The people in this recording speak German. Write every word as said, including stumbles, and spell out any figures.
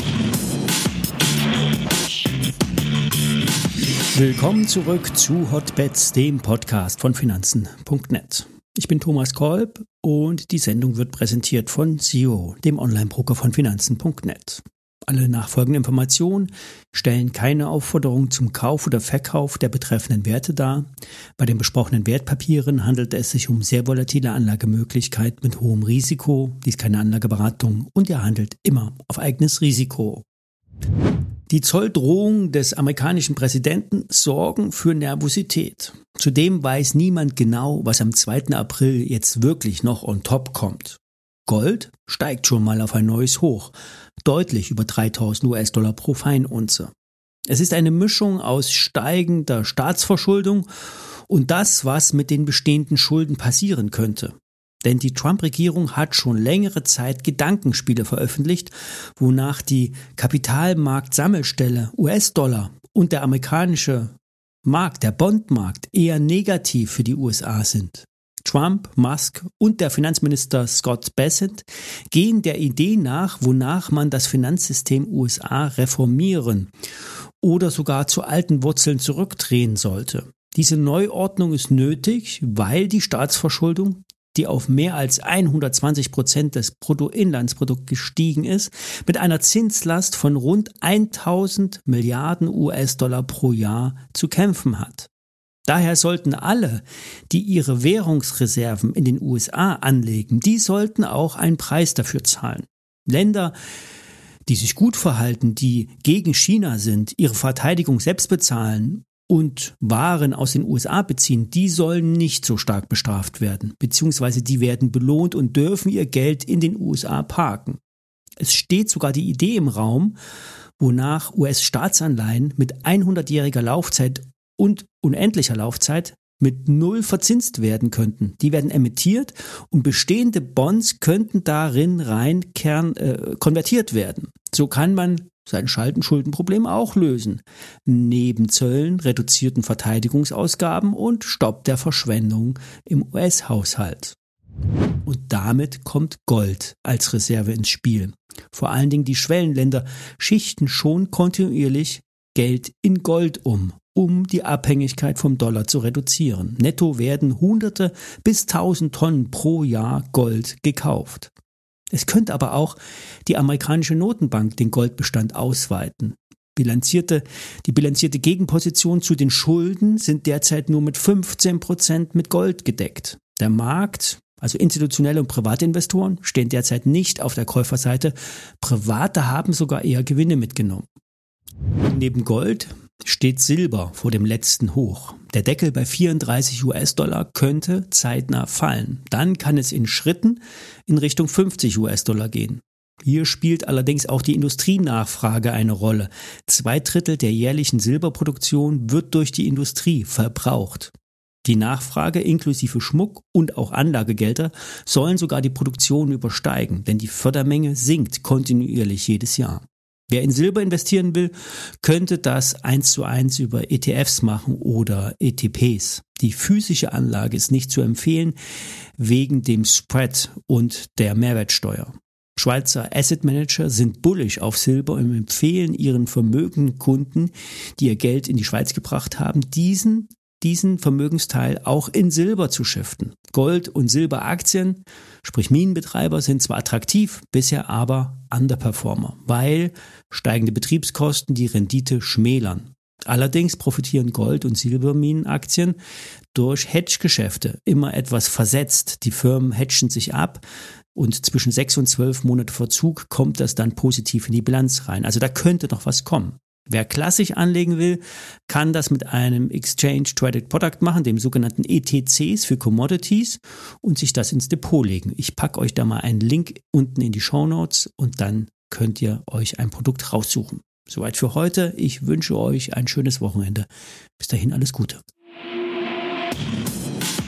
Willkommen zurück zu Hotbets, dem Podcast von Finanzen Punkt net. Ich bin Thomas Kolb und die Sendung wird präsentiert von S E O, dem Online-Broker von Finanzen Punkt net. Alle nachfolgenden Informationen stellen keine Aufforderung zum Kauf oder Verkauf der betreffenden Werte dar. Bei den besprochenen Wertpapieren handelt es sich um sehr volatile Anlagemöglichkeit mit hohem Risiko. Dies ist keine Anlageberatung und ihr handelt immer auf eigenes Risiko. Die Zolldrohungen des amerikanischen Präsidenten sorgen für Nervosität. Zudem weiß niemand genau, was am zweiten April jetzt wirklich noch on top kommt. Gold steigt schon mal auf ein neues Hoch, deutlich über dreitausend US-Dollar pro Feinunze. Es ist eine Mischung aus steigender Staatsverschuldung und das, was mit den bestehenden Schulden passieren könnte. Denn die Trump-Regierung hat schon längere Zeit Gedankenspiele veröffentlicht, wonach die Kapitalmarktsammelstelle U S-Dollar und der amerikanische Markt, der Bondmarkt, eher negativ für die U S A sind. Trump, Musk und der Finanzminister Scott Bessent gehen der Idee nach, wonach man das Finanzsystem U S A reformieren oder sogar zu alten Wurzeln zurückdrehen sollte. Diese Neuordnung ist nötig, weil die Staatsverschuldung, die auf mehr als hundertzwanzig Prozent des Bruttoinlandsprodukts gestiegen ist, mit einer Zinslast von rund tausend Milliarden U S-Dollar pro Jahr zu kämpfen hat. Daher sollten alle, die ihre Währungsreserven in den U S A anlegen, die sollten auch einen Preis dafür zahlen. Länder, die sich gut verhalten, die gegen China sind, ihre Verteidigung selbst bezahlen und Waren aus den U S A beziehen, die sollen nicht so stark bestraft werden, beziehungsweise die werden belohnt und dürfen ihr Geld in den U S A parken. Es steht sogar die Idee im Raum, wonach U S-Staatsanleihen mit hundertjähriger Laufzeit und unendlicher Laufzeit mit null verzinst werden könnten. Die werden emittiert und bestehende Bonds könnten darin rein kern, äh, konvertiert werden. So kann man sein Schuldenproblem auch lösen. Neben Zöllen, reduzierten Verteidigungsausgaben und Stopp der Verschwendung im U S-Haushalt. Und damit kommt Gold als Reserve ins Spiel. Vor allen Dingen die Schwellenländer schichten schon kontinuierlich Geld in Gold um, um die Abhängigkeit vom Dollar zu reduzieren. Netto werden Hunderte bis Tausend Tonnen pro Jahr Gold gekauft. Es könnte aber auch die amerikanische Notenbank den Goldbestand ausweiten. Bilanzierte, die bilanzierte Gegenposition zu den Schulden sind derzeit nur mit fünfzehn Prozent mit Gold gedeckt. Der Markt, also institutionelle und private Investoren, stehen derzeit nicht auf der Käuferseite. Private haben sogar eher Gewinne mitgenommen. Neben Gold steht Silber vor dem letzten Hoch. Der Deckel bei vierunddreißig US-Dollar könnte zeitnah fallen. Dann kann es in Schritten in Richtung fünfzig US-Dollar gehen. Hier spielt allerdings auch die Industrienachfrage eine Rolle. Zwei Drittel der jährlichen Silberproduktion wird durch die Industrie verbraucht. Die Nachfrage inklusive Schmuck und auch Anlagegelder sollen sogar die Produktion übersteigen, denn die Fördermenge sinkt kontinuierlich jedes Jahr. Wer in Silber investieren will, könnte das eins zu eins über E T Fs machen oder E T Ps. Die physische Anlage ist nicht zu empfehlen wegen dem Spread und der Mehrwertsteuer. Schweizer Asset Manager sind bullish auf Silber und empfehlen ihren vermögenden Kunden, die ihr Geld in die Schweiz gebracht haben, diesen diesen Vermögensteil auch in Silber zu shiften. Gold- und Silberaktien, sprich Minenbetreiber, sind zwar attraktiv, bisher aber Underperformer, weil steigende Betriebskosten die Rendite schmälern. Allerdings profitieren Gold- und Silberminenaktien durch Hedgegeschäfte immer etwas versetzt. Die Firmen hedgen sich ab und zwischen sechs und zwölf Monate Verzug kommt das dann positiv in die Bilanz rein. Also da könnte noch was kommen. Wer klassisch anlegen will, kann das mit einem Exchange Traded Product machen, dem sogenannten E T Cs für Commodities und sich das ins Depot legen. Ich packe euch da mal einen Link unten in die Shownotes und dann könnt ihr euch ein Produkt raussuchen. Soweit für heute. Ich wünsche euch ein schönes Wochenende. Bis dahin alles Gute.